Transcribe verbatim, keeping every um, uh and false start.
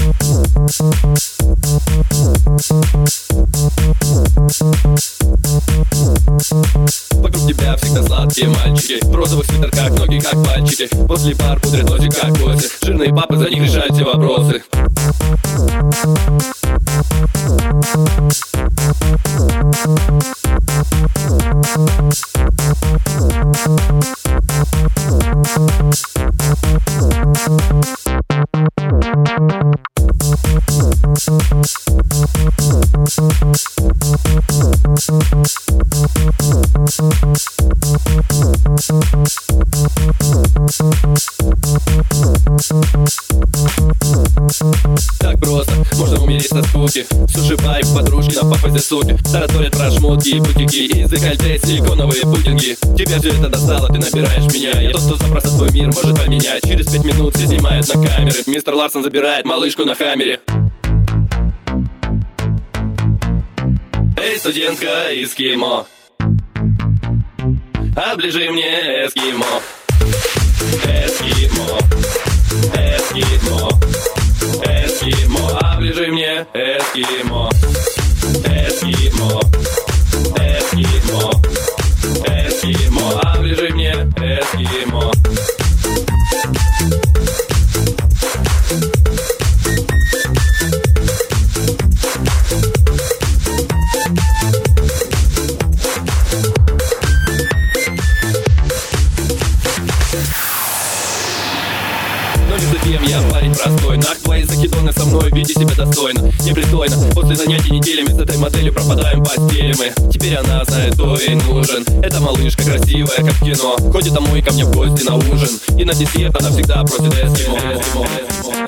Вокруг тебя всегда сладкие мальчики, в розовых свитерках, ноги как пальчики. После пар пудрят носик как косы, жирные папы, за них решают все вопросы. Так просто, можно умереть со скуки. Суши-байк, подружки на папазе суки. Тараторят про шмотки и бутики, из декольте силиконовые пудинги. Тебе все это достало, ты набираешь меня. Я тот, кто запросто твой мир может поменять. Через пять минут все снимают на камеры. Мистер Ларсон забирает малышку на хаммере. Эй, студентка из Кимо, оближи мне эскимо. Эскимо, эскимо, эскимо, оближи мне эскимо. Эскимо, эскимо, эскимо, оближи мне эскимо. Зачем я парень простой? Нах, твои закидоны со мной, веди себя достойно. Непристойно, после занятий неделями с этой моделью пропадаем в постели мы. Теперь она знает, кто ей нужен. Эта малышка красивая, как в кино. Ходит домой ко мне в гости на ужин. И на десерт она всегда просит эскимо.